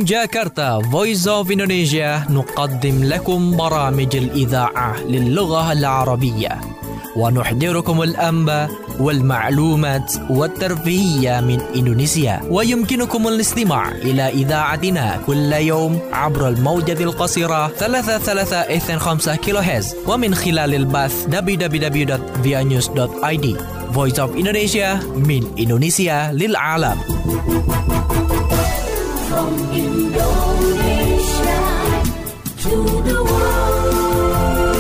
من جاكرتا Voice of Indonesia نقدم لكم برامج الإذاعة للغة العربية ونحضركم الأنباء والمعلومات والترفيهية من إندونيسيا. ويمكنكم الاستماع إلى إذاعتنا كل يوم عبر الموجة القصيرة 33.5 كيلوهرتز ومن خلال البث www.vianews.id. Voice of Indonesia من إندونيسيا للعالم. From Indonesia to the world.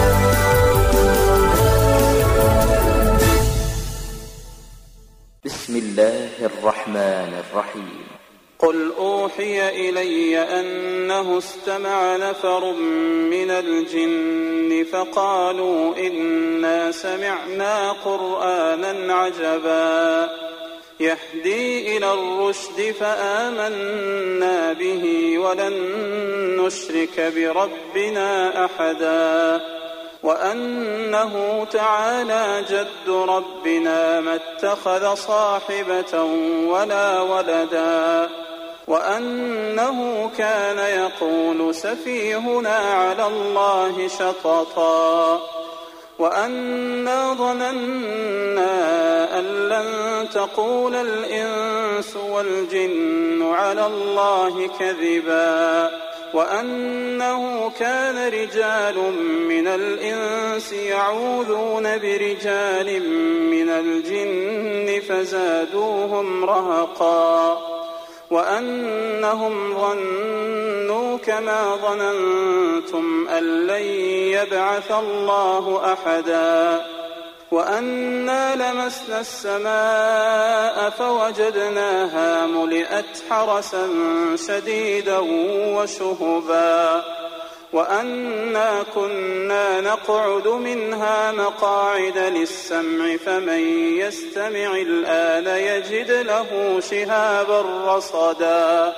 بسم الله الرحمن الرحيم. قل أوحي إلي أنه استمع نفر من الجن فقالوا إنا سمعنا قرآنا عجبا يهدي إلى الرشد فآمنا به ولن نشرك بربنا أحدا وأنه تعالى جد ربنا ما اتخذ صاحبة ولا ولدا وأنه كان يقول سفيهنا على الله شططا وأنا ظننا أن لن تقول الإنس والجن على الله كذبا وأنه كان رجال من الإنس يعوذون برجال من الجن فزادوهم رهقا وأنهم ظنوا كما ظننتم أن لن يبعث الله أحدا وأنا لمسنا السماء فوجدناها ملئت حرسا شديدا وشهبا وأنا كنا نقعد منها مقاعد للسمع فمن يستمع الآن يجد له شهابا رصدا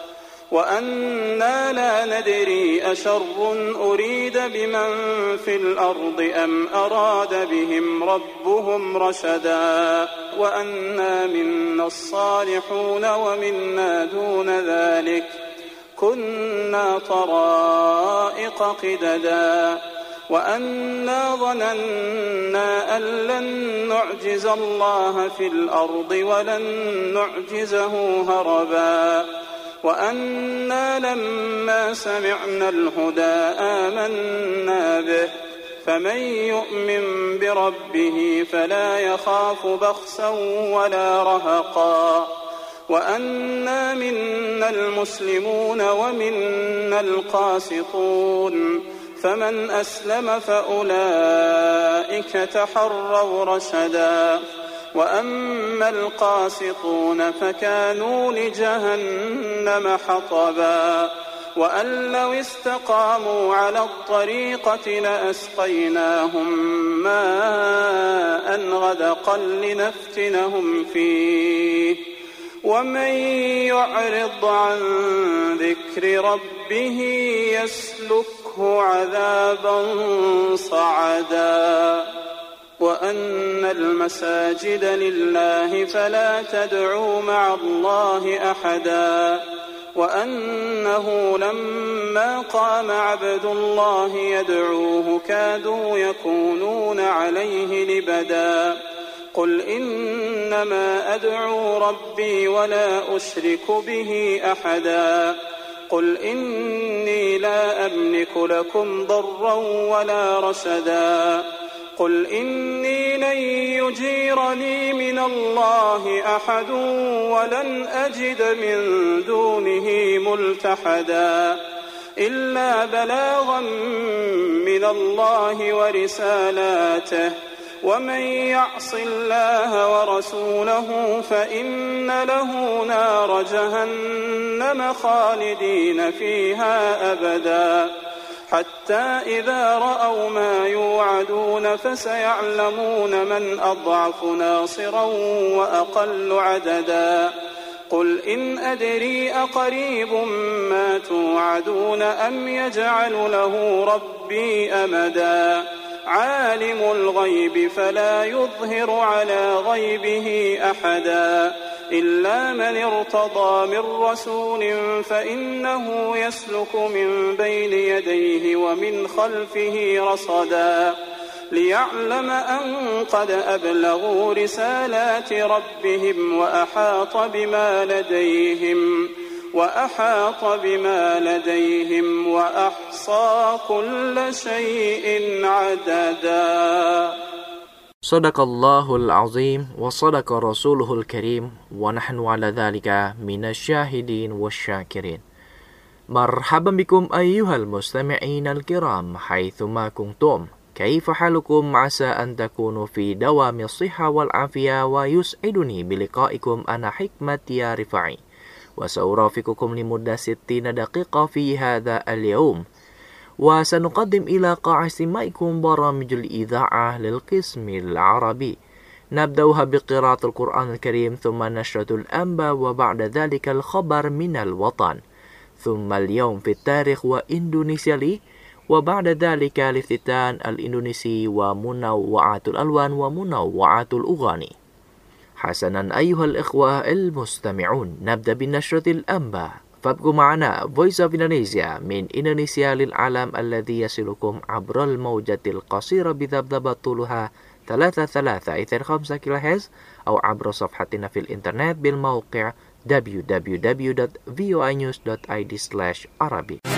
وأنا لا ندري أشر أريد بمن في الأرض أم أراد بهم ربهم رشدا وأنا منا الصالحون ومنا دون ذلك كنا طرائق قددا وأنا ظننا أن لن نعجز الله في الأرض ولن نعجزه هربا وأنا لما سمعنا الهدى آمنا به فمن يؤمن بربه فلا يخاف بخسا ولا رهقا وأنا منا المسلمون ومنا القاسطون فمن أسلم فأولئك تحروا رشدا وأما القاسطون فكانوا لجهنم حطبا وأن لو استقاموا على الطريقة لأسقيناهم ماء غدقا لنفتنهم فيه ومن يعرض عن ذكر ربه يسلكه عذابا صعدا وأن المساجد لله فلا تدعوا مع الله أحدا وأنه لما قام عبد الله يدعوه كادوا يكونون عليه لبدا قل إنما أدعو ربي ولا أشرك به أحدا قل إني لا أملك لكم ضرا ولا رشدا قل إني لن يجيرني من الله أحد ولن أجد من دونه ملتحدا إلا بلاغا من الله ورسالاته ومن يعص الله ورسوله فإن له نار جهنم خالدين فيها أبدا حتى إذا رأوا ما يوعدون فسيعلمون من أضعف ناصرا وأقل عددا قل إن أدري أقريب ما توعدون أم يجعل له ربي أمدا عالم الغيب فلا يظهر على غيبه أحدا إلا من ارتضى من رسول فإنه يسلك من بين يديه ومن خلفه رصدا ليعلم أن قد أبلغوا رسالات ربهم وأحاط بما لديهم وأحصى كل شيء عددا. صدق الله العظيم وصدق رسوله الكريم ونحن على ذلك من الشاهدين والشاكرين. مرحبا بكم أيها المستمعين الكرام حيثما كنتم. كيف حالكم؟ عسى أن تكونوا في دوام الصحة والعافية، ويسعدني بلقائكم أنا حكمة يا رفاعي، وسأرافقكم لمدة 60 دقيقة في هذا اليوم، وسنقدم إلى قاع استماعكم برامج الإذاعة للقسم العربي. نبدأها بقراءة القرآن الكريم، ثم نشرة الأنباء، وبعد ذلك الخبر من الوطن، ثم اليوم في التاريخ وإندونيسيا لي، وبعد ذلك الافتتان الإندونيسي ومنوعات الألوان ومنوعات الأغاني. حسنا أيها الإخوة المستمعون، نبدأ بنشرة الأنباء، فابقوا معنا Voice of Indonesia من إندونيسيا للعالم الذي يصلكم عبر الموجة القصيرة بذبذبة طولها 33.5 كيلوهرتز، أو عبر صفحتنا في الإنترنت بالموقع www.voinews.id/arabic.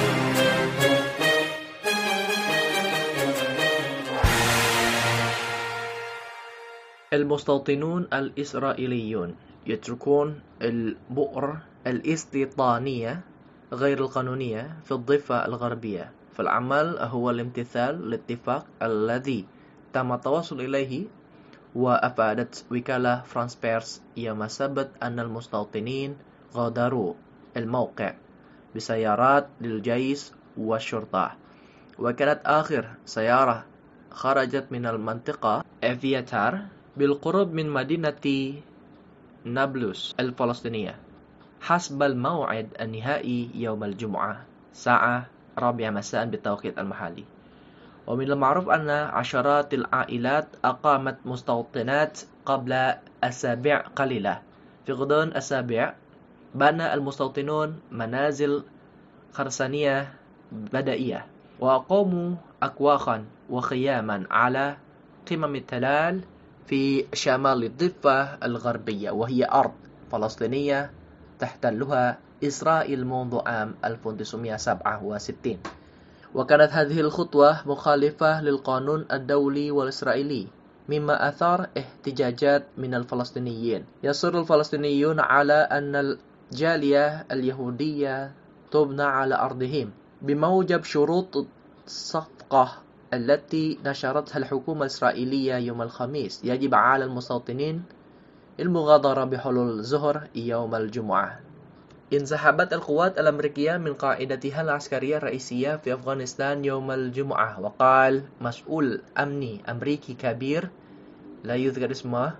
المستوطنون الإسرائيليون يتركون البؤر الاستيطانية غير القانونية في الضفة الغربية، فالعمل هو الامتثال للاتفاق الذي تم التوصل إليه. وأفادت وكالة فرانس بيرس يوم السبت أن المستوطنين غادروا الموقع بسيارات للجيش والشرطة، وكانت آخر سيارة خرجت من المنطقة أفياتار بالقرب من مدينة نابلس الفلسطينية حسب الموعد النهائي يوم الجمعة الساعة 4 مساء بالتوقيت المحلي. ومن المعروف أن عشرات العائلات أقامت مستوطنات قبل أسابيع قليلة. في غضون أسابيع بنى المستوطنون منازل خرسانية بدائية، وأقاموا أكواخا وخياما على قمم التلال في شمال الضفة الغربية، وهي أرض فلسطينية تحتلها إسرائيل منذ عام 1967. وكانت هذه الخطوة مخالفة للقانون الدولي والإسرائيلي، مما أثار احتجاجات من الفلسطينيين. يصر الفلسطينيون على أن الجالية اليهودية تبنى على أرضهم بموجب شروط الصفقة التي نشرتها الحكومة الإسرائيلية يوم الخميس. يجب على المستوطنين المغادرة بحلول الظهر يوم الجمعة. انسحبت القوات الأمريكية من قاعدتها العسكرية الرئيسية في أفغانستان يوم الجمعة، وقال مسؤول أمني أمريكي كبير لا يذكر اسمه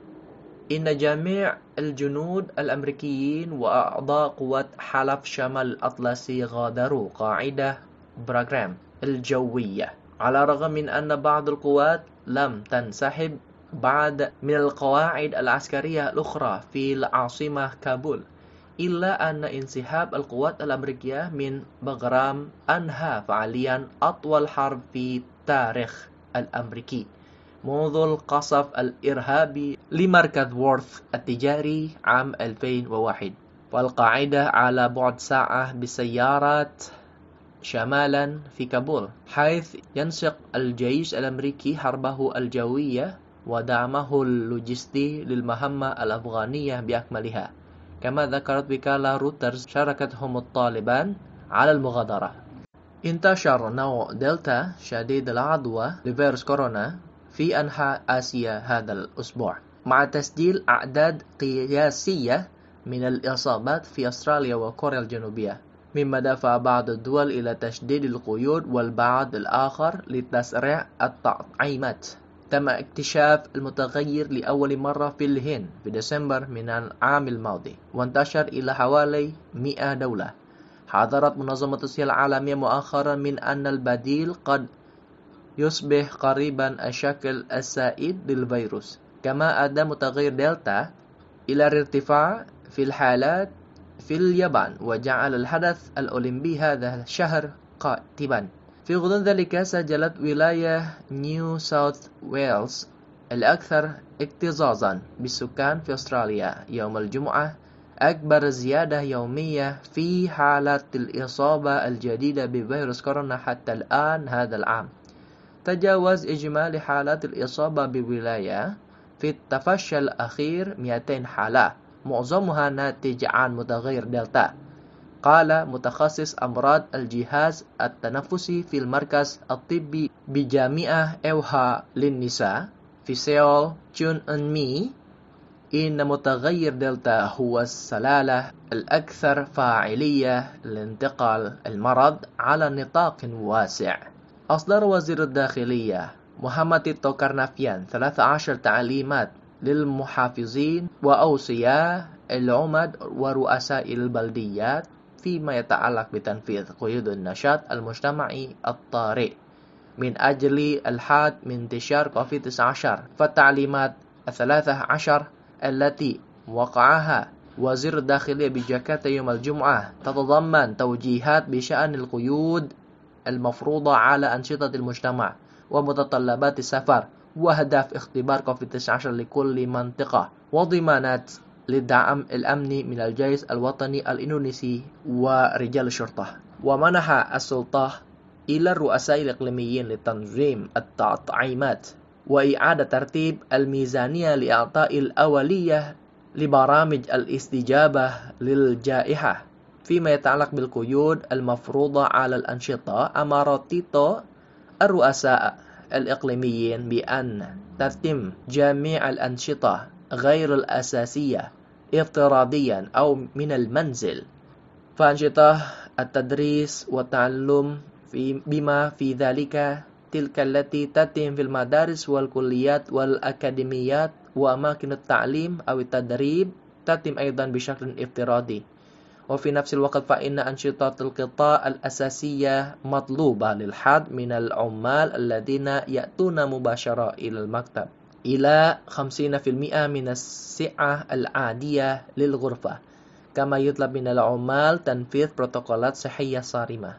إن جميع الجنود الأمريكيين وأعضاء قوات حلف شمال الأطلسي غادروا قاعدة باغرام الجوية، على الرغم من أن بعض القوات لم تنسحب بعد من القواعد العسكرية الأخرى في العاصمة كابول، إلا أن انسحاب القوات الأمريكية من باغرام أنهى فعليا أطول حرب في التاريخ الأمريكي منذ القصف الإرهابي لمركز وورث التجاري عام 2001. والقاعدة على بعد ساعة بسيارات شمالا في كابول، حيث ينشق الجيش الأمريكي حربه الجوية ودعمه اللوجستي للمهمة الأفغانية بأكملها. كما ذكرت وكالة رويترز شاركتهم الطالبان على المغادرة. انتشر نوع دلتا شديد العدوى لفيروس كورونا في أنحاء آسيا هذا الأسبوع، مع تسجيل أعداد قياسية من الإصابات في أستراليا وكوريا الجنوبية، مما دفع بعض الدول إلى تشديد القيود والبعض الآخر لتسريع التطعيمات. تم اكتشاف المتغير لأول مرة في الهند في ديسمبر من العام الماضي، وانتشر إلى حوالي 100 دولة. حذرت منظمة الصحة العالمية مؤخرا من أن البديل قد يصبح قريبا الشكل السائد للفيروس. كما أدى متغير دلتا إلى الارتفاع في الحالات في اليابان، وجعل الحدث الأولمبي هذا الشهر قاتبا. في غضون ذلك سجلت ولاية نيو ساوث ويلز الأكثر اكتظاظا بالسكان في أستراليا يوم الجمعة أكبر زيادة يومية في حالات الإصابة الجديدة بفيروس كورونا حتى الآن هذا العام. تجاوز إجمالي حالات الإصابة بولاية في التفشي الأخير 200 حالة، معظمها ناتج عن متغير دلتا. قال متخصص أمراض الجهاز التنفسي في المركز الطبي بجامعة إيوها للنساء في سيول جون أن مي إن متغير دلتا هو السلالة الأكثر فاعلية لانتقال المرض على نطاق واسع. أصدر وزير الداخلية محمد تيتو كارنافيان 13 تعليمات للمحافظين وأوصياء العمد ورؤساء البلديات فيما يتعلق بتنفيذ قيود النشاط المجتمعي الطارئ من أجل الحد من انتشار كوفيد-19. فالتعليمات 13 التي وقعها وزير الداخلية بجاكرتا يوم الجمعة تتضمن توجيهات بشأن القيود المفروضة على أنشطة المجتمع ومتطلبات السفر وأهداف اختبار كوفيد-19 لكل منطقة، وضمانات للدعم الأمني من الجيش الوطني الإندونيسي ورجال الشرطة. ومنح السلطة إلى الرؤساء الإقليميين لتنظيم التطعيمات وإعادة ترتيب الميزانية لإعطاء الأولية لبرامج الاستجابة للجائحة. فيما يتعلق بالقيود المفروضة على الأنشطة، أمر تيتو الرؤساء الإقليميين بأن تتم جميع الأنشطة غير الأساسية افتراضيا أو من المنزل، فأنشطة التدريس والتعلم بما في ذلك تلك التي تتم في المدارس والكليات والأكاديميات وأماكن التعليم أو التدريب تتم أيضا بشكل افتراضي. وفي نفس الوقت فإن أنشطة القطاع الأساسية مطلوبة للحد من العمال الذين يأتون مباشرة إلى المكتب إلى 50% من السعة العادية للغرفة، كما يطلب من العمال تنفيذ بروتوكولات صحية صارمة.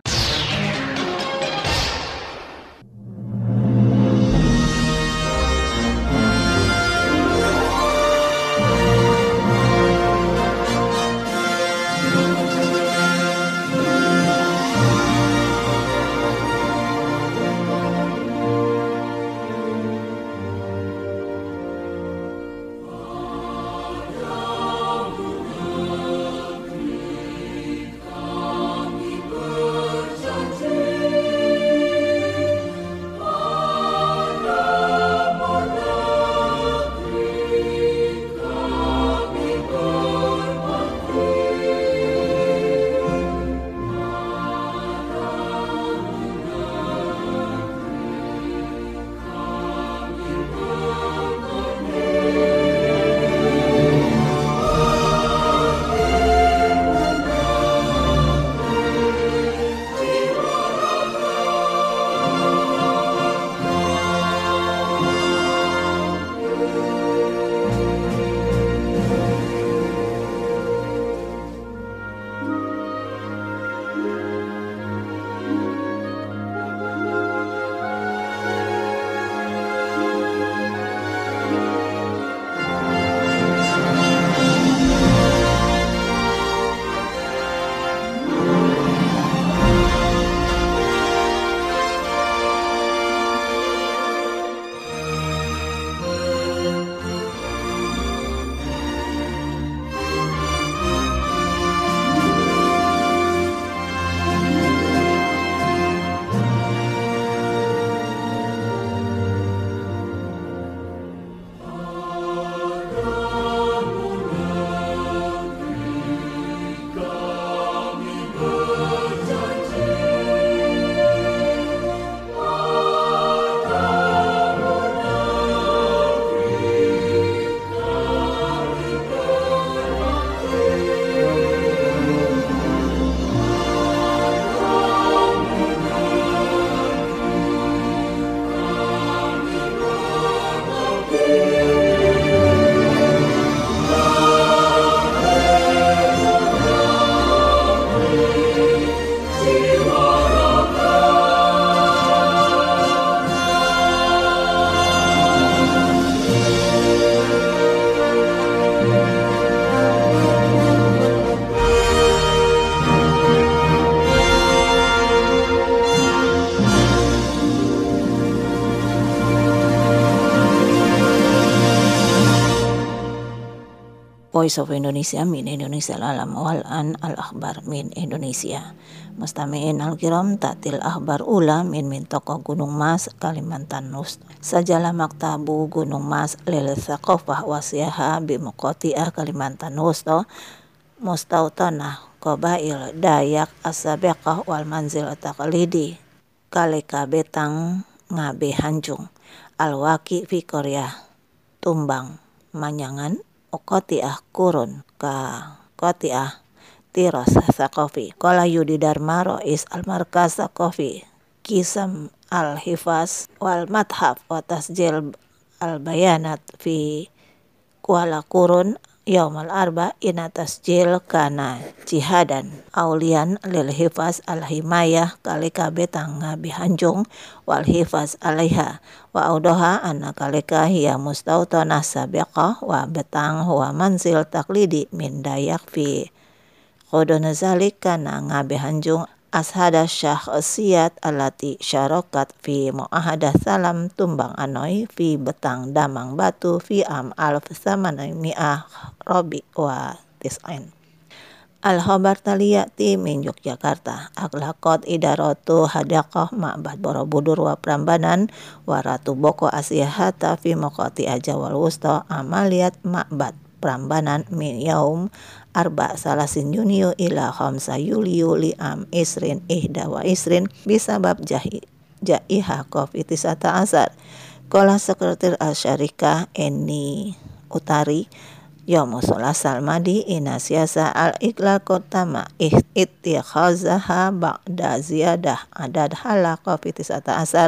Voice of Indonesia min Indonesia al-alam wal an al-akhbar min Indonesia. Mustami'in al-kiram ta'til akhbar ula min toko Gunung Mas Kalimantan Nus. Sajalah maktabu Gunung Mas lil thaqafah wasiyaha bimuqati'ah Kalimantan Nus mustautanah qabail Dayak as-sabiqah wal manzil taqlidi kalika betang ngabe hanjung al-waqi fi Korea tumbang manyangan Kotiah kurun ka kotiah tiras sakofi. Qala Yudi Dharma Rois al-Markaz Sakofi Kisam al-Hifaz wal Madhab wa Tasjil al-Bayanat fi Kuala Kurun Yaumal Arba ina tasjil kana jihadan aulian lil hifaz al-himayah kalika betang bihanjung wal hifaz alaiha wa audoha anna kalika hiya mustautanah sabiqah wa betang huwa manzil taklidi min Dayak fi qudun zalik kana ngabihanjung ashada syakhsiyat alati syarakat fi muahadah salam tumbang anoi fi betang damang batu fi am alf samanai mi'ah robi wa tis'ain. Al-Khabar taliyati min Yogyakarta aglakot idaratu hadaqah ma'bad Borobudur wa Prambanan wa Ratu Boko Asyahata fi Mokoti Ajawal Wusta amaliyat ma'bad Prambanan min yaum arba salasin Yuniyu ila khamsa Yuliyu li am isrin ihda wa isrin bisabab jaiha COVID-19. Kola Sekretar Al-Syarikah Eni Utari Yomusola Salmadi ina siasa al-iklal kotama ittikhazaha ba'da ziyadah adad hala COVID-19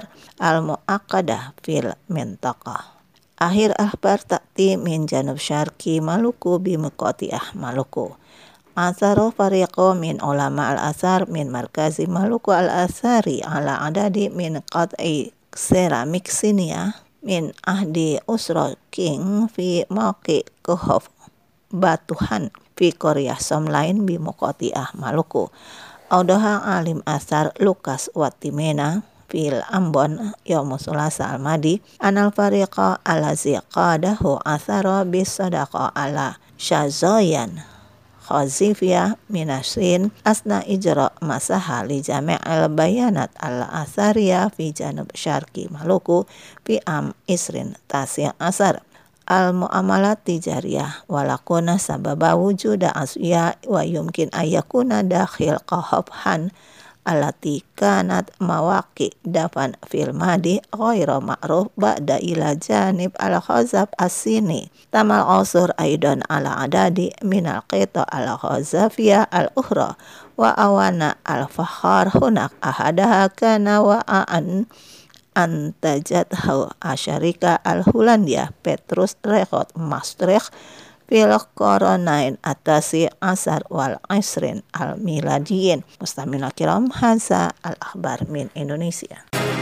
al-mu'aqadah fil mintaqah. Akhir akhbar ta'ti min janub syarki Maluku bimuqati'ah Maluku. Asaro fariqo min ulama al-asar min markazi Maluku al-asari ala adadi min qat'i seramik sinia min ahdi usra king fi mauqi kuhof batuhan fi Korea Somlain bimuqati'ah Maluku. Audoha alim asar Lukas Watimena fil Ambon Yomusulasa al-Madi anal fariqa alazi qadahu athara bisadaqa ala syazoyan khazifiyah minasin asna ijra masaha li jami'al bayanat al-asariya fi janub syarki Maluku fi am isrin tasya asar al-mu'amalat tijariyah walakuna sababa wujuda asya wa yumkin ayakuna dakhil qahabhan alati kanat mawaqi dafan fil madi ghairu ma'ruf ba'da ila janib al-khazab as-sini tamal usur aidan ala adadi minal qita al-khazafiyah al-ukhra wa awana al-fakhar hunak ahadaha kana wa'an antajathu asyarika al-Hulandia Petrus Rekot Maastricht fil qoronain atasi asar wal isrin al-miladiyin. Mustamina kiram haza al-akhbar min Indonesia.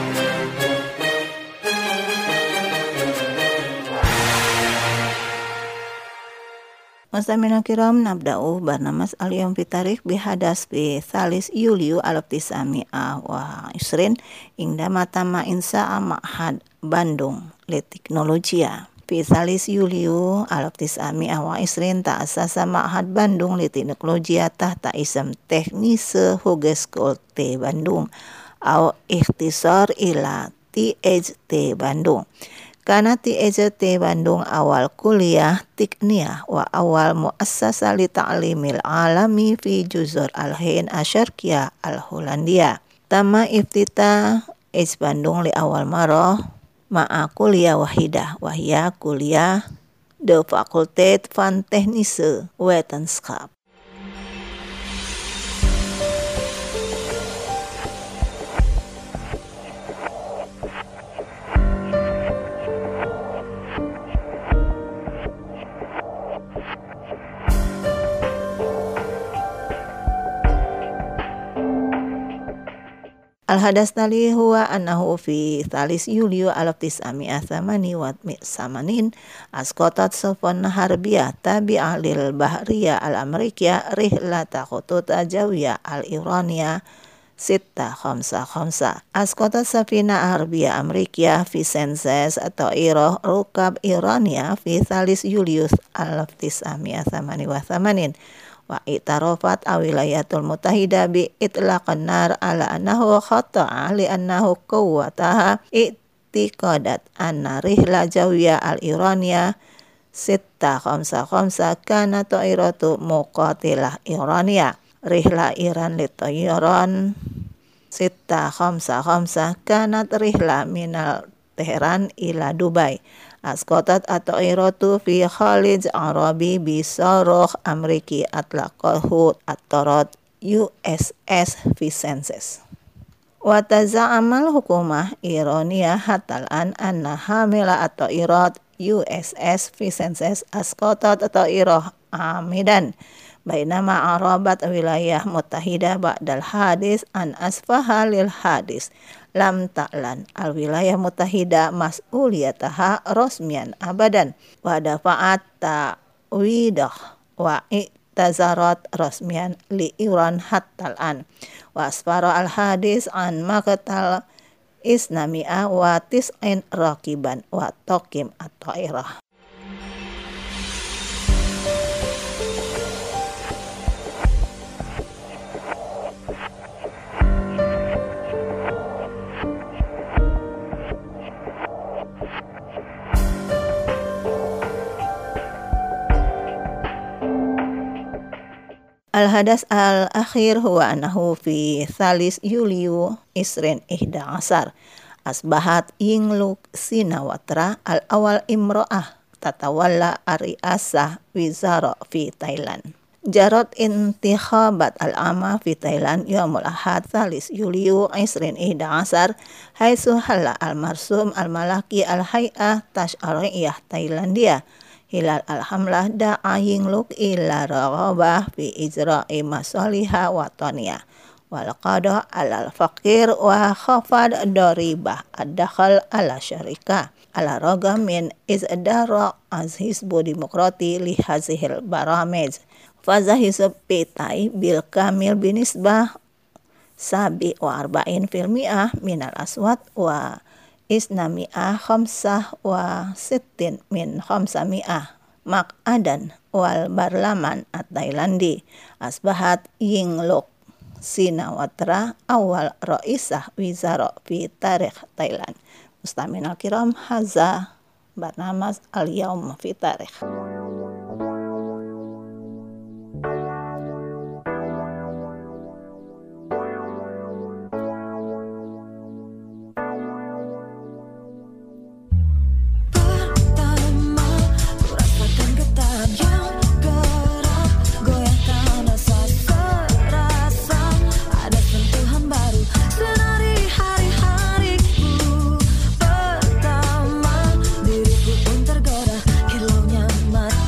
Mustamina kiram nabda'u barnamas al-yawm fi tarikh bihadas bi salis Yuliu al-tisami'ah wa isrin indama tama insa'a ma'had Bandung li teknologia. Fi salis Yuliu al-tisami'ah wa isrin ta'asasa ma'had Bandung li teknologia tahta ism teknise Hogeschool T Bandung au ikhtisar ila THT Bandung. Karena THT Bandung awal kuliah tikniyah wa awal muassasa li ta'limil alami fi juzur al-Hin asyarkiyah al-Hulandia. Tama iftita Bandung li awal marah ma'a kuliah wahidah wahia kuliah de Fakultät van Technische Wetenschap. Al-hadas tali huwa annahu fi thalis Yuliu al-tis'ami'athamani wa samanin askotat sofon harbiyah tabi'ah lil bahriyah al-amerikiyah rihlata khutut ajawiyah al-iraniyah 655. Asqatat safina arbiyah amrikiyah fi senses atau iroh rukab Irania fi thalis Julius 1988 wa itarofat awilayatul mutahida bi itlaqan nar ala annahu khata'a li annahu quwwataha i'tiqadat anna rihla jawiyah al-Irania 655 kana ta'iratu muqatilah Irania. Rihla Iran litoyoron 655 kanat rihla minal Teheran ila Dubai. Asqatat atau iratu fi Khalij Arabi bisaroh Amriki atlaqahu at-tarat USS Vincennes. Wa taza'amal hukumah Irania hatal anna hamila atau irat USS Vincennes asqatat atau irah amidan. Bainama arabat wilayah mutahidah ba'dal hadis an asfaha lil hadis lam ta'lan al wilayah mutahidah mas'uliyataha rasmian abadan wa dafa'at ta'widah wa i'tazarat rasmian li Iran hattal an wa asfara al hadis an maqtal isnami'ah wa tis'in rakiban wa tokim at-ta'irah. Al-hadas al-akhir huwa anahu fi thalis Yuliu isrin 11 asbahat yingluk sinawatra al-awal imro'ah tatawalla ariasah wizara fi Thailand. Jarot intikhabat al-ama fi Thailand yawmul ahad thalis Yuliu isrin 11 haitsu halla al-marsum al-malaki al-hay'ah tash'ariyah Thailandia. Hilal alhamlah da'a yingluk ila raghabah fi ijra'i masaliha wataniyah wal qada alal faqir wa khafad daribah ad-dakhal ala syarikah ala ragam min izdara az-hizbu demokrati li hazihil baramij fazahizb pitai bil kamil binisbah 47% minal aswat wa isnami'ah khamsah wa sittin min khamsami'ah maq'adan wal barlaman at-Thailandi asbahat yingluk sinawatra awal raisah wizara fi tarikh Thailand. Mustamin al-kiram haza barnamas al-yawm fi tarikh. Tergoda kilaunya mati.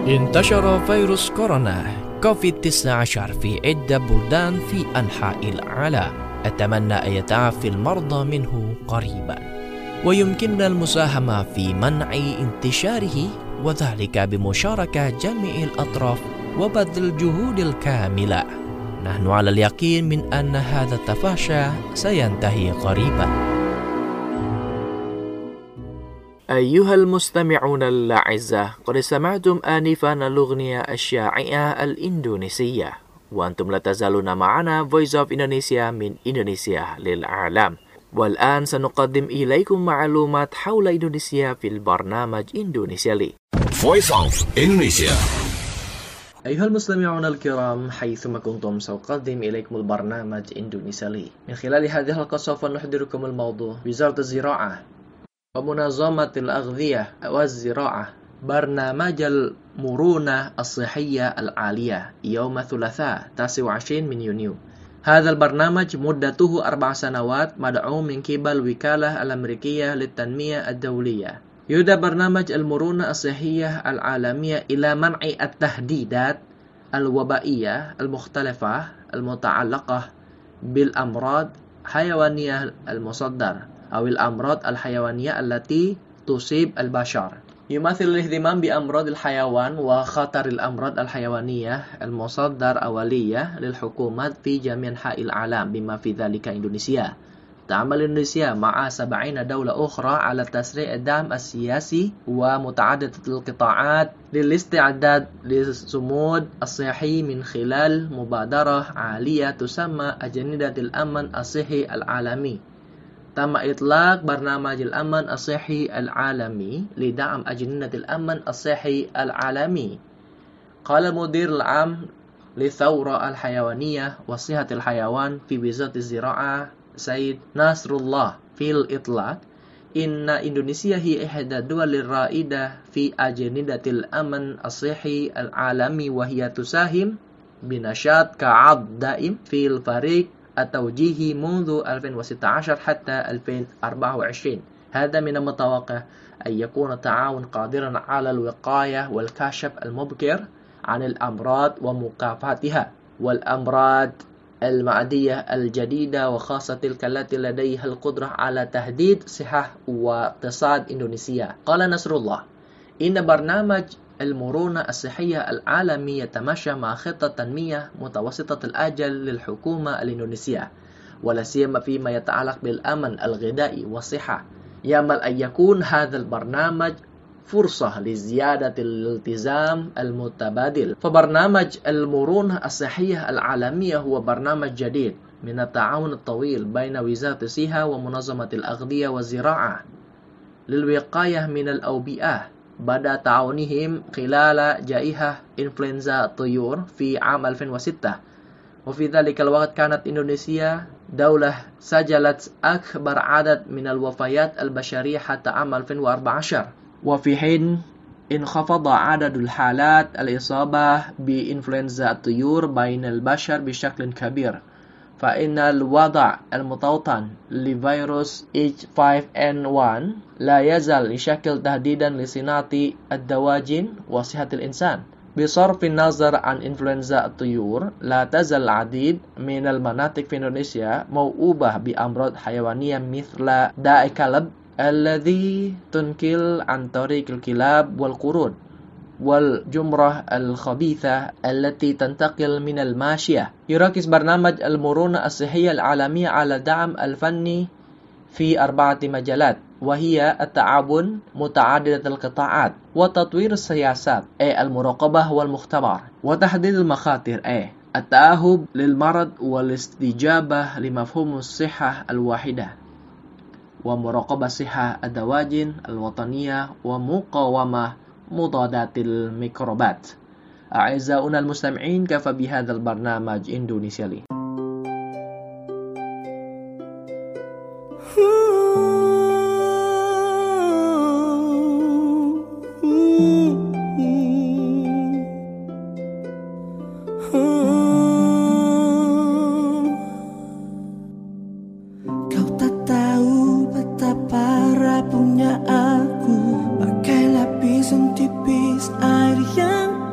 انتشر فيروس كورونا كوفيد-19 في عدة بلدان في أنحاء العالم. أتمنى أن يتعافى المرضى منه قريبا، ويمكننا المساهمة في منع انتشاره، وذلك بمشاركة جميع الأطراف وبذل الجهود الكاملة. نحن على اليقين من أن هذا التفاشي سينتهي قريبا. أيها المستمعون الأعزاء، قد سمعتم آنفا الأغنية الشائعة الإندونيسية، وأنتم لا تزالون معنا Voice of Indonesia من إندونيسيا للعالم. والآن سنقدم إليكم معلومات حول إندونيسيا في البرنامج إندونيسيا لي. Voice of Indonesia. أيها المستمعون الكرام، حيثما كنتم سأقدم إليكم البرنامج إندونيسيا لي. من خلال هذه الحلقة سوف نحضركم الموضوع وزارة الزراعة ومنظمة الأغذية والزراعة برنامج المرونة الصحية العالية يوم الثلاثاء 29 من يونيو. هذا البرنامج مدته 4 سنوات، مدعوم من قبل الوكالة الأمريكية للتنمية الدولية. يدعى برنامج المرونة الصحية العالمية إلى منع التهديدات الوبائية المختلفة المتعلقة بالأمراض الحيوانية المصدر أو الأمراض الحيوانية التي تصيب البشر. يمثل الاهتمام بأمراض الحيوان وخطر الأمراض الحيوانية المصدر أولية للحكومات في جميع أنحاء العالم بما في ذلك إندونيسيا. تعمل إندونيسيا مع 70 دولة أخرى على تسريع الدعم السياسي ومتعددة القطاعات للاستعداد للصمود الصحي من خلال مبادرة عالية تسمى أجندة الأمن الصحي العالمي. تم إطلاق برنامج الأمن الصحي العالمي لدعم أجندة الأمن الصحي العالمي. قال المدير العام للثورة الحيوانية وصحة الحيوان في وزارة الزراعة سيد نصر الله في الإطلاق إن إندونيسيا هي إحدى الدول الرائدة في أجندة الأمن الصحي العالمي، وهي تساهم بنشاط كعضو دائم في الفريق التوجيهي منذ 2016 حتى 2024. هذا من المتوقع أن يكون التعاون قادرا على الوقاية والكشف المبكر عن الأمراض ومكافحتها، والأمراض المعدية الجديدة وخاصة تلك التي لديها القدرة على تهديد صحة واقتصاد إندونيسيا. قال نصر الله إن برنامج المرونة الصحية العالمي يتماشى مع خطة تنمية متوسطة الأجل للحكومة الإندونيسية، ولا سيما فيما يتعلق بالأمن الغذائي والصحة. يأمل أن يكون هذا البرنامج فرصة لزيادة الالتزام المتبادل. فبرنامج المرونة الصحية العالمية هو برنامج جديد من التعاون الطويل بين وزارة الصحة ومنظمة الأغذية والزراعة للوقاية من الأوبئة بعد تعاونهم خلال جائحة إنفلونزا الطيور في عام 2006. وفي ذلك الوقت كانت إندونيسيا دولة سجلت أكبر عدد من الوفيات البشرية حتى عام 2014، وفي حين انخفض عدد الحالات الإصابة بإنفلونزا الطيور بين البشر بشكل كبير، فإن الوضع المتوطن لفيروس H5N1 لا يزال يشكل تهديدا لصناعة الدواجن وصحة الإنسان. بصرف النظر عن إنفلونزا الطيور، لا تزال العديد من المناطق في إندونيسيا موؤوبة بأمراض حيوانية مثل داء الكلب الذي تنقل عن طريق الكلاب والقرود، والجمرة الخبيثة التي تنتقل من الماشية. يركز برنامج المرونة الصحية العالمية على الدعم الفني في 4 مجالات، وهي التعاون متعددة القطاعات، وتطوير السياسات المراقبة والمختبر، وتحديد المخاطر التأهب للمرض والاستجابة لمفهوم الصحة الواحدة، ومراقبة صحة الدواجن الوطنية، ومقاومة مضادات الميكروبات. أعزائنا المستمعين، كفى بهذا البرنامج إندونيسيا لي. Kau tak tahu betapa rapuhnya aku, bagai lapisan tipis air yang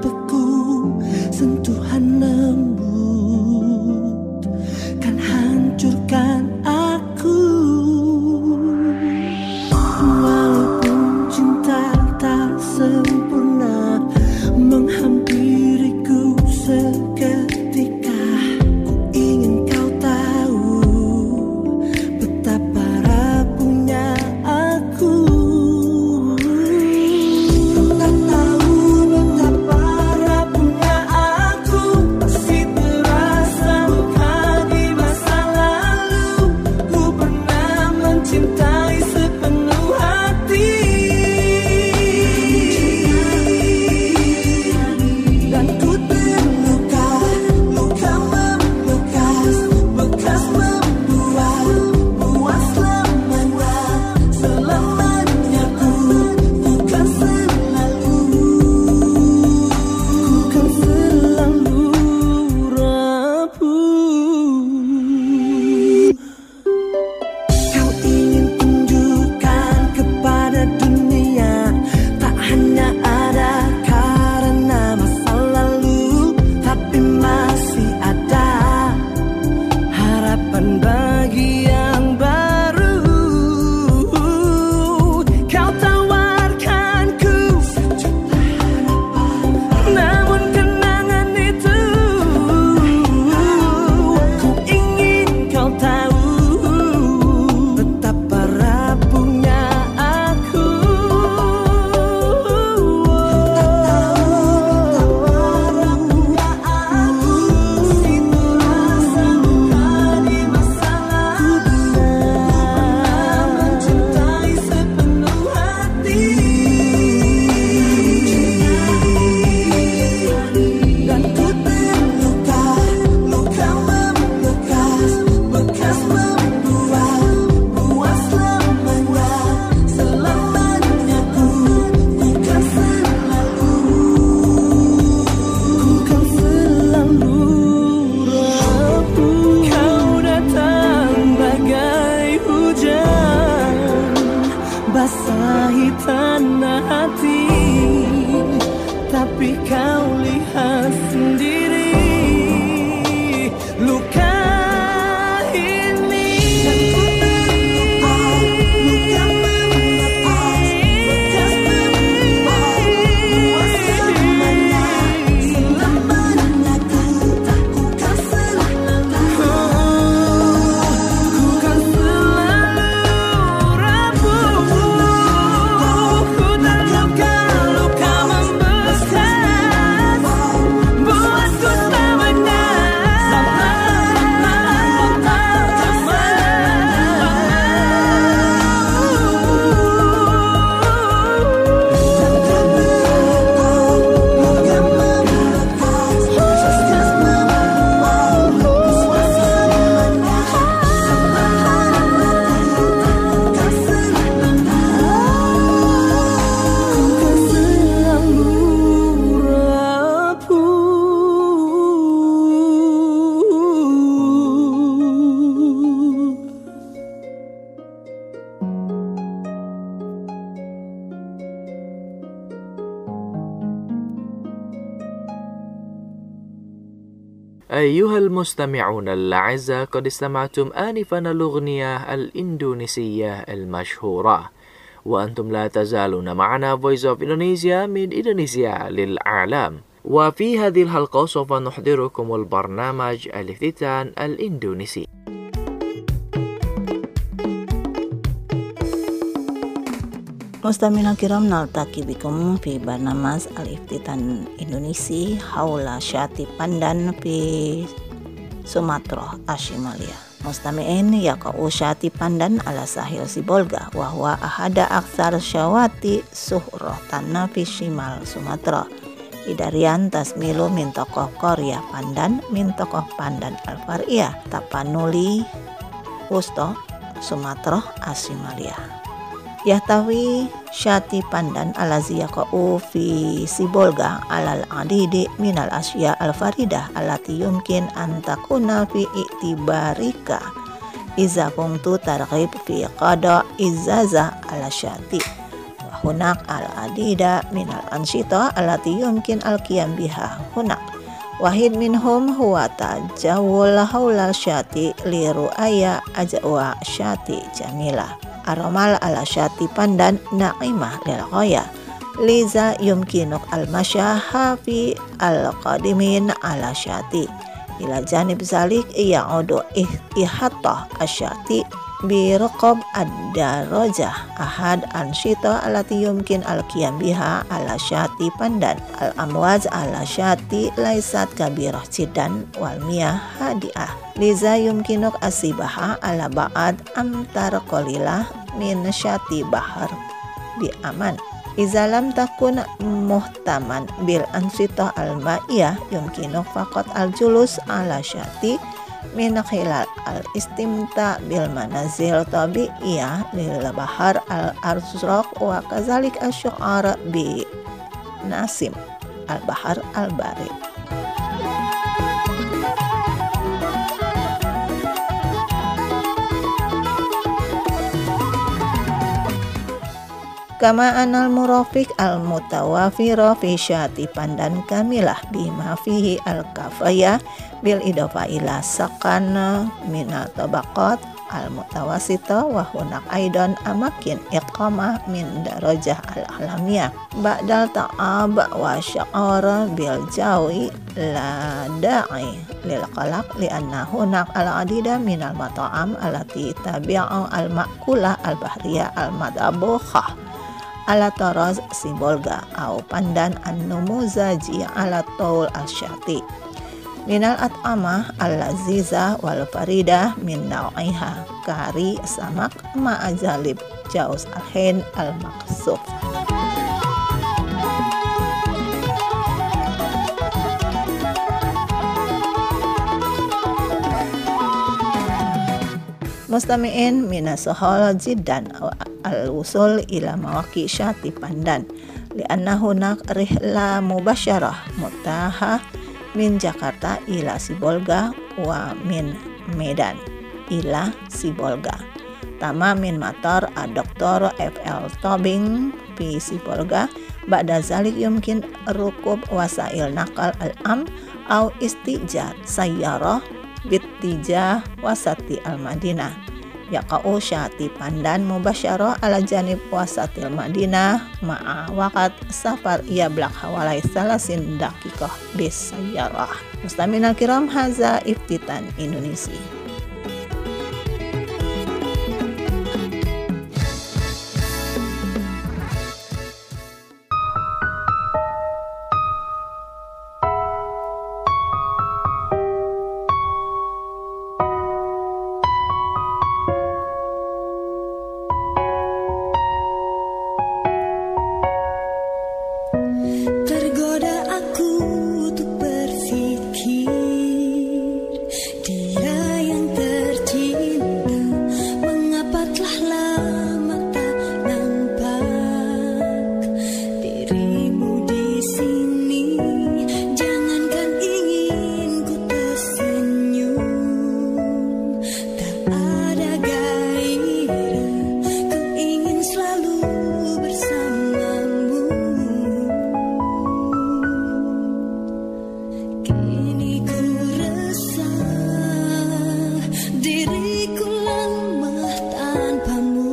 hujan basahi tanah hati, tapi kau lihat sendiri luka ini. Luka membekas, bekas membawa luas selamanya. Selamanya ku kan selalu, ku kan selalu rapuh. Ku terluka, luka membekas, buatku selamanya. أيها المستمعون الأعزاء، قد استمعتم آنفا الأغنية الإندونيسية المشهورة، وأنتم لا تزالون معنا Voice of Indonesia من إندونيسيا للعالم. وفي هذه الحلقة سوف نحضركم البرنامج الافتتان الإندونيسي. Mustamina kiram naltaki bikum fi barnamas al-iftitan Indonesia haula syati pandan fi Sumatera Ashimalia. Mustami'in yaka'u syati pandan ala sahil Sibolga wa huwa ahada aksar syawati suhratan fi shimal Sumatera. Idarian tasmilu min tokoh Korea pandan min tokoh pandan al-far'iyah tapanuli wusto Sumatera Ashimalia. Yahtawi syati pandan alazi yaqa'u fi Sibolga alal adidi minal asya al-faridah allati yumkin an takuna fi i'tibarika iza kuntu targhib fi qada izaza ala syati wa hunak al-adida minal ansyita allati yumkin al-qiyam biha hunak. Wahid minhum huwa tajawul haula syati li ru'aya ajwa syati jamila. Aromal ala syati pandan na'imah lil ghaya liza yumkinuk al-masyaha fi al-qadimin ala syati ila janib zalik ya'udu ihattah asyati bi raqab ad-darajah ahad ansyita allati yumkin al-qiyam biha ala syati pandan al-amwaz ala syati laisat kabirah jiddan wal miyah hadiah liza yumkinuk asibaha ala ba'ad amtar qalilah min syati bahar bi aman izalam takun muhtaman bil ansita al ma'iyah yumkinuk faqat al julus ala syati min khilal al istimta bil manazil tabi'iyah lil bahar al arzaq wa kazalik asy'ar bi nasim al bahar al bari. Kama anal murafik al mutawafira fi syati pandan kamilah bima fihi al kafaya bil idafa ila sakana minal tabaqat al mutawasita wa hunak aidan amakin iqamah min darajah al alamiyah ba'dal ta'ab wa sya'ara bil jawi la da'i lil qalaq li anna hunak al adida minal mata'am alati tabi'u al ma'kulah al bahriyah al madabukhah ala taraz Sibolga au pandan an-numuzaji ala taul al-syati minal at'amah al-laziza wal faridah min nau'iha kari samak ma'ajalib jaus al-hin al-maqsuf. Mustami'in minasuhol jiddan al-usul ila mawaki syati pandan lianna hunak rihla mubasyarah mutaha min Jakarta ila Sibolga wa min Medan ila Sibolga Tamamin Matar Dr. F.L. Tobing fi Sipolga ba'da zalik yumkin rukub wasail nakal al-am au istijar sayyarah bittijah wasati al-Madinah yaqa'u syati pandan mubasyarah ala janib wasatil Madinah ma'a waqat safar yablaq hawalai salasin daqiqah bis sayyarah. Muslimin al-kiram, haza iftitan Indonesia. Tergoda aku untuk berpikir dia yang tercinta, mengapa telah lama tak nampak dirimu di sini. Jangankan ingin ku tersenyum, tak ada gairah, ku ingin selalu bersamamu. Kini ku rasa diriku lemah tanpamu.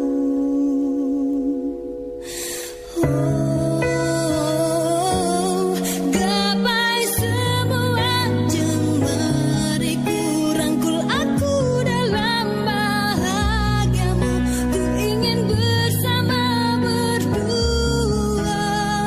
Oh, gapai semua jemariku, rangkul aku dalam bahagiamu. Ku ingin bersama berdua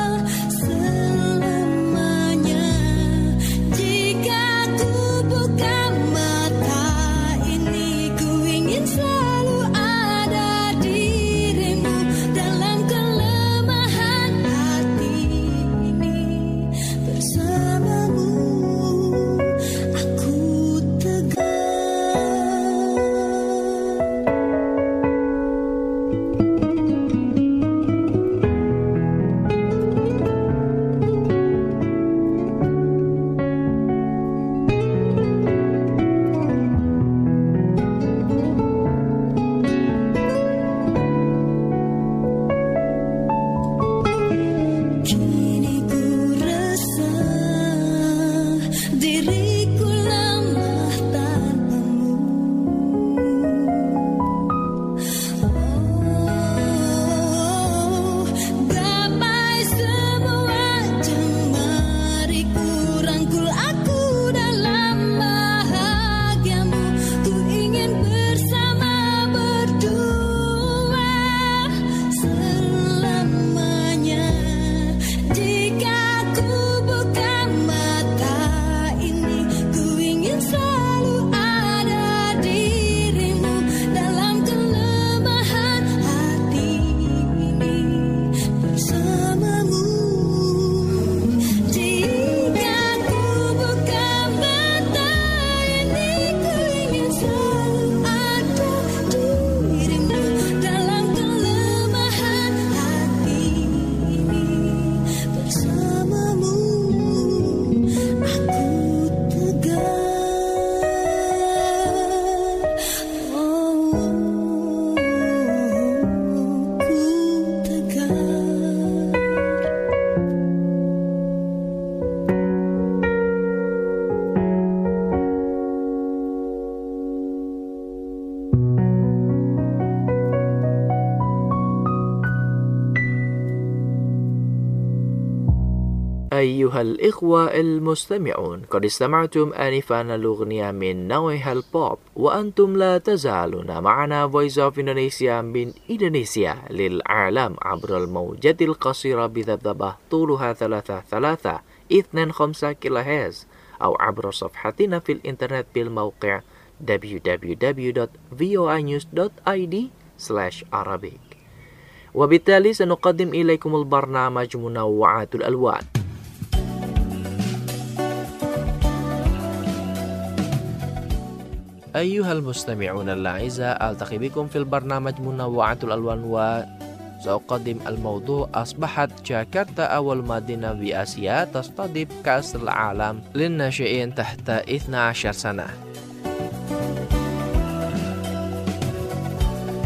selamanya. Jika ku buka mata ini, ku ingin selalu ada dirimu dalam kelemahan hati ini. Bersamamu aku tegar. Kini ku rasa diriku lemah tanpamu. Oh, gapai semua jemariku, rangkul aku dalam bahagiamu. Ku ingin bersama berdua selamanya. Jika ku buka mata ini, ku ingin selalu ada dirimu dalam kelemahan hati ini. Bersamamu. Jika ku buka mata ini, ku ingin selalu ada dirimu dalam kelemahan hati ini. Bersamamu aku tegar. Oh, ku tegar. أيها الإخوة المستمعون، قد استمعتم آنفا الأغنية من نوعها البوب، وأنتم لا تزالون معنا Voice of Indonesia من إندونيسيا للعالم عبر الموجات القصيرة بذبذبة طولها 3.325 كيلوهرتز أو عبر صفحتنا في الإنترنت بالموقع www.voinews.id/Arabic. وبالتالي سنقدم إليكم البرنامج منوعات الألوان. أيها المستمعون الأعزاء، ألتقي بكم في البرنامج منوعات الألوان، وسأقدم الموضوع أصبحت جاكرتا أول مدينة بآسيا تستضيف كأس العالم للناشئين تحت 12 سنة.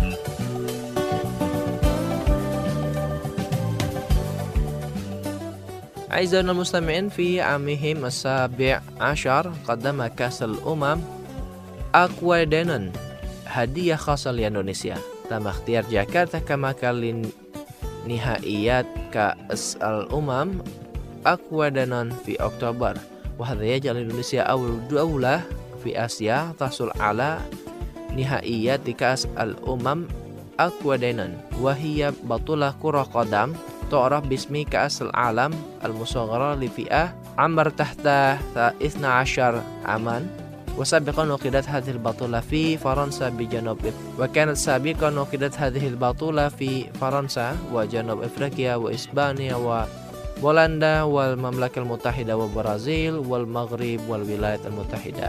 أعزائنا المستمعين في عامهم السابع عشر قدم كأس الأمم Aquadanon hadiah khas Indonesia. Tama ikhtiar Jakarta kama kalin nihaiyat كأس الأمم Aquadanon في أكتوبر. وهذا يجعل إندونيسيا أول دولة في آسيا تحصل على نهائيات كأس الأمم Aquadanon. وهي بطولة كرة قدم تعرف باسم كأس العالم المصغرة لفئة عمر تحت 12 عاما. وسابقا عقدت هذه البطولة في فرنسا وكانت سابقا عقدت هذه البطولة في فرنسا وجنوب أفريقيا وإسبانيا وبولندا والمملكة المتحدة والبرازيل والمغرب والولايات المتحدة.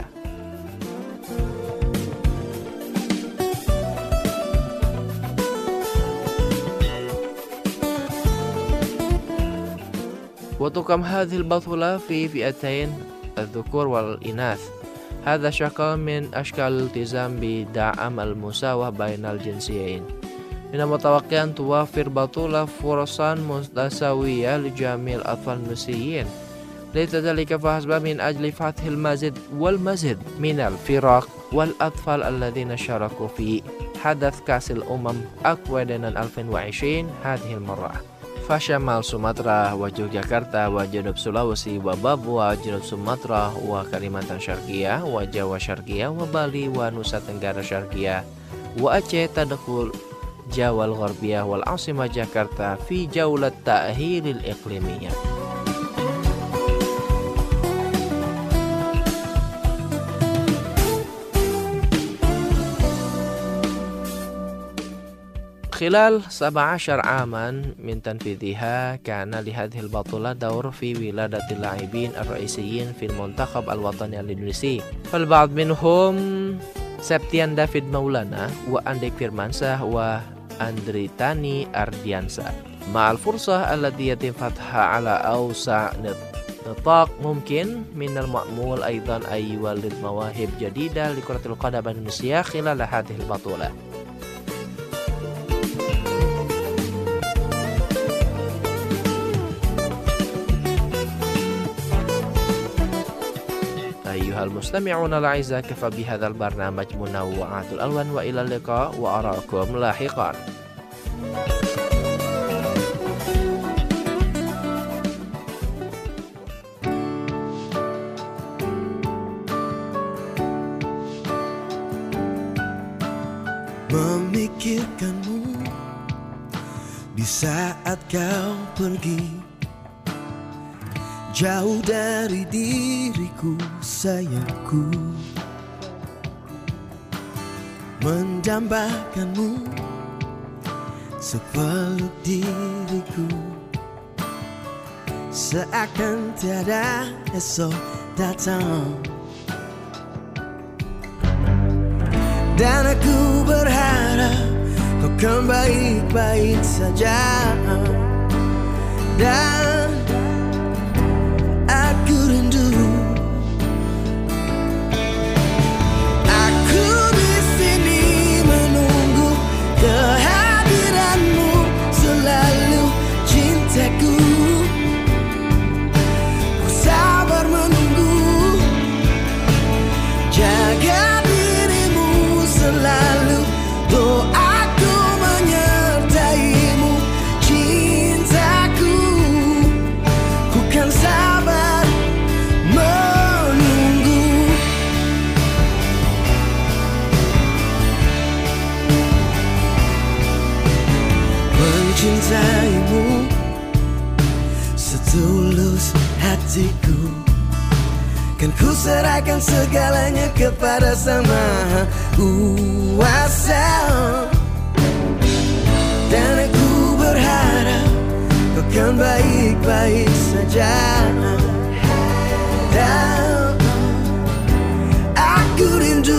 وتقام هذه البطولة في فئتين الذكور والإناث. هذا شكل من أشكال الالتزام بدعم المساواة بين الجنسيين. من المتوقع أن توفر بطولة فرصا متساوية لجميع الأطفال الإندونيسيين. ليس ذلك فحسب من أجل فتح المزيد من الفرق والأطفال الذين شاركوا في حدث كأس الأمم Aquadanon 2020 هذه المرة. فشمال سومطرة ويوغياكرتا وجنوب سولاوسي وبابوا جنوب سومطرة وكاليمانتان شرقية وجاوا شرقية وبالي ونوسا تنggara شرقية وأعيه تدخل جاوا الغربية والعاصمة جاكرتا في جولة التأهيل الإقليمية. خلال 17 عاما من تنفيذها كان لهذه البطولة دور في ولادة اللاعبين الرئيسيين في المنتخب الوطني الإندونيسي. فالبعض منهم Septian David Maulana وأنديك فيرمانسا وأندريتاني أرديانسا. مع الفرصة التي يتم فتحها على أوسع نطاق ممكن من المأمول أيضا أن يولد مواهب جديدة لكرة القدم الإندونيسية خلال هذه البطولة. أيها المستمعون الأعزاء، كفى بهذا البرنامج منوعات الألوان، وإلى اللقاء وأراكم لاحقا. Memikirkanmu di saat kau pergi, jauh dari diriku sayangku, mendambakanmu sepeluk diriku, seakan tiada esok datang. Dan aku berharap kau kan baik-baik saja. Dan aku rindu, aku di sini menunggu kehadiranmu selalu, cintaku. Ku sabar menunggu, jaga dirimu selalu, doaku menyertaimu, cintaku. Ku kan sabar menunggu. Mencintaimu setulus hatiku, kan ku serahkan segalanya kepada Sang Maha Kuasa. Dan aku berharap kau kan baik-baik saja. Dan aku rindu,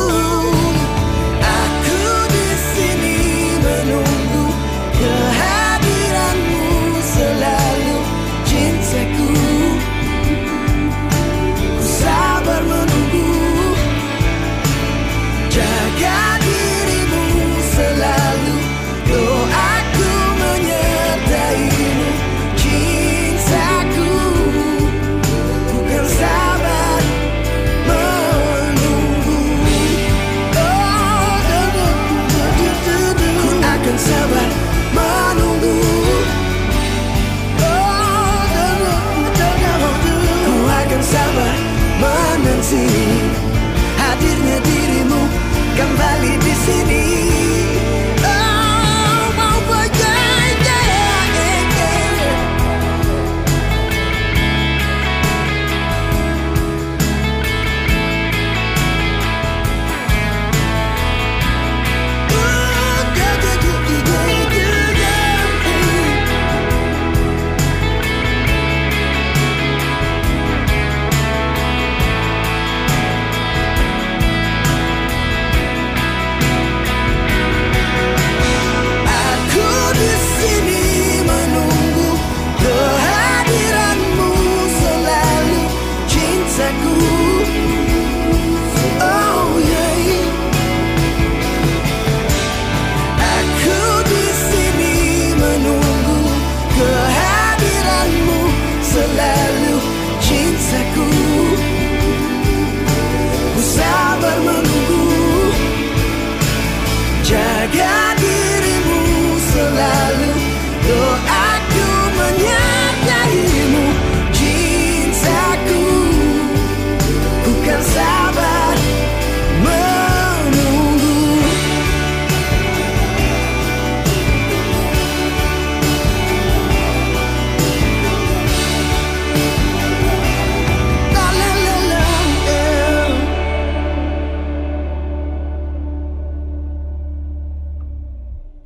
aku di sini menunggu kehadiranmu selalu, cintaku. Ku sabar menunggu, jaga dirimu selalu, doaku menyertaimu, cintaku.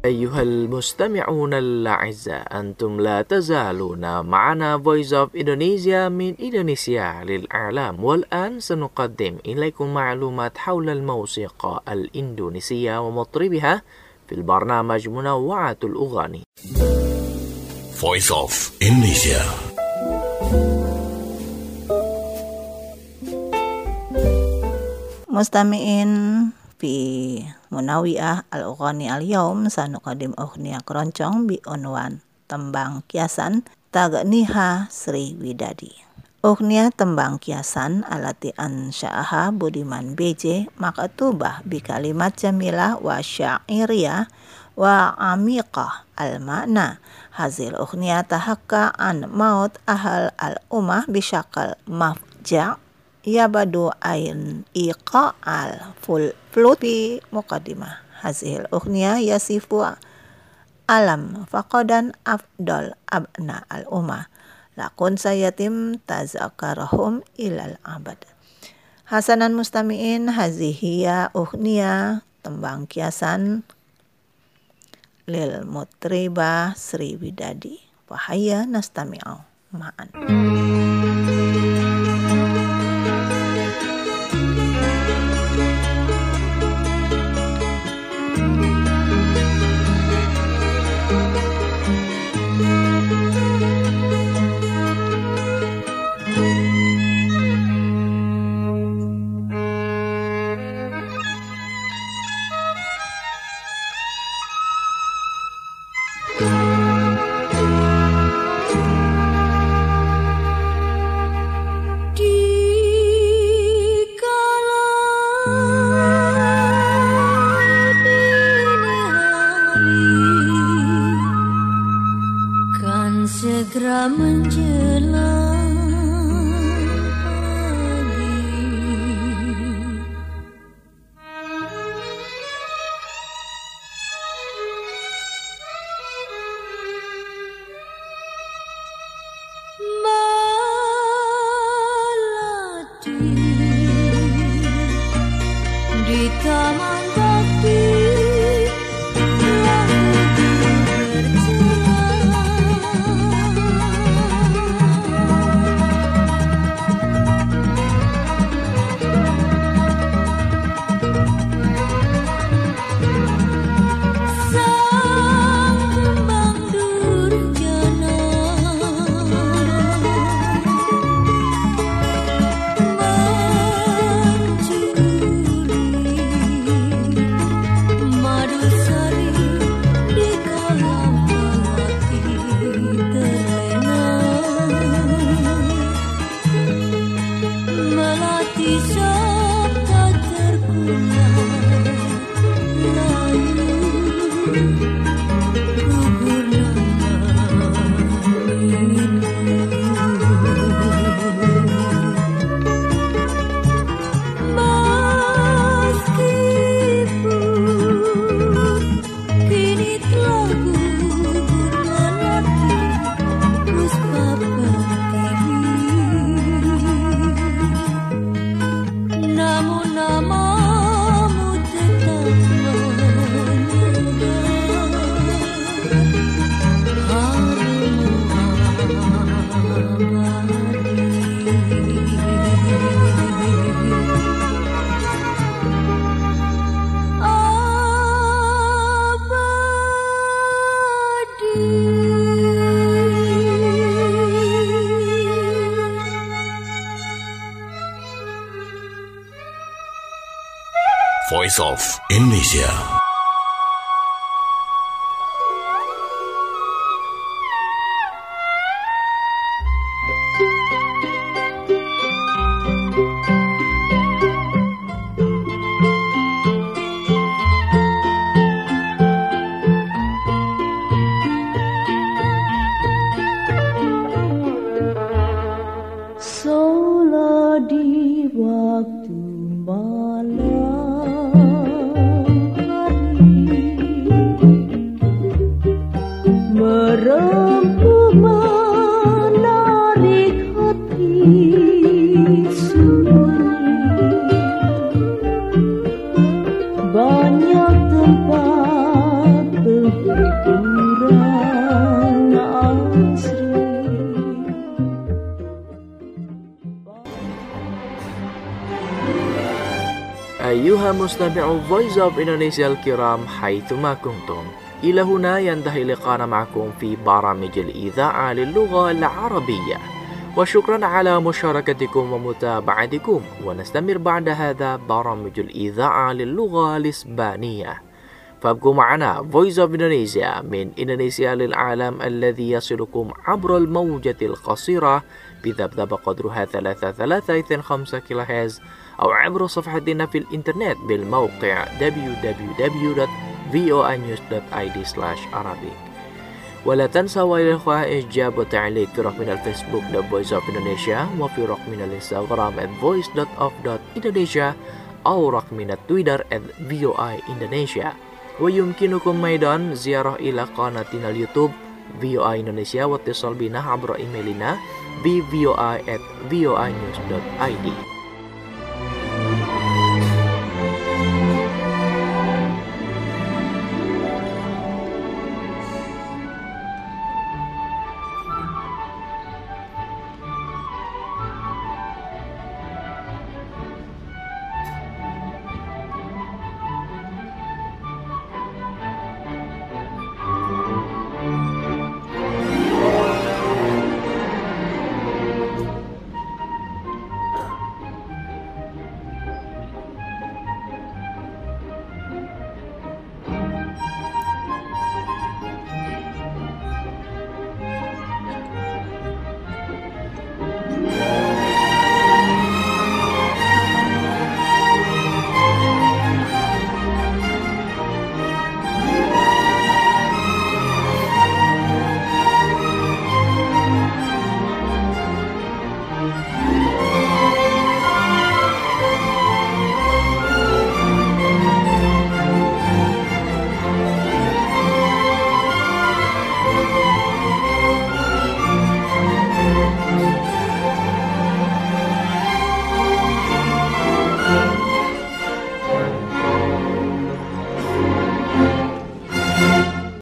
أيها المستمعون الأعزاء أنتم لا تزالون معنا Voice of Indonesia من إندونيسيا للإعلام والآن سنقدم إليكم معلومات حول الموسيقى الإندونيسية ومطربها في البرنامج منوعات الأغاني Voice of Indonesia. Mustami'in fi Munawi'ah al-Ughani al-Yawm sanuqadim ughniya keroncong bi unwan tembang kiasan Taghniha Sri Widadi. Ughniya tembang kiasan alati ansya'aha Budiman BJ maktubah bi kalimat jamilah wa syairiyah wa amiqah al-makna. Hazil ughniya tahakka an maut ahal al-ummah bisyakal mafja' yabadu ain iqa al flut bi muqaddimah. Hazil ughniya yasifu alam faqadan afdal abna al-ummah lakun sayatim tazakarahum ilal abad. Hasanan mustami'in hazihiya ughniya tembang kiasan lil mutribah Sri Widadi. Wahaya nastami'u ma'an. Segera menjelang pagi, melati di taman bakti. Voice of Indonesia. Sholat di waktu malam. أيها مستمعو Voice of Indonesia الكرام حيثما كنتم، إلى هنا ينتهي لقاءنا معكم في برامج الإذاعة للغة العربية، وشكرا على مشاركتكم ومتابعتكم. ونستمر بعد هذا برامج الإذاعة للغة الإسبانية، فابقوا معنا Voice of Indonesia من إندونيسيا للعالم الذي يصلكم عبر الموجة القصيرة بذبذب قدرها 3.325 كيلوهرتز، أو عبر صفحتنا في الإنترنت بالموقع www.voanews.id/arabic. ولا تنسوا يا الإخوة إعجاب وتعليق في رقمنا الفيسبوك The Voice of Indonesia، وفي رقمنا الإنستغرام @voice.of.indonesia، أو رقمنا تويتر @voindonesia. ويمكنكم أيضا زيارة إلى قناتنا اليوتيوب VOA Indonesia، واتصال بنا عبر إيميلنا bvoi@voanews.id.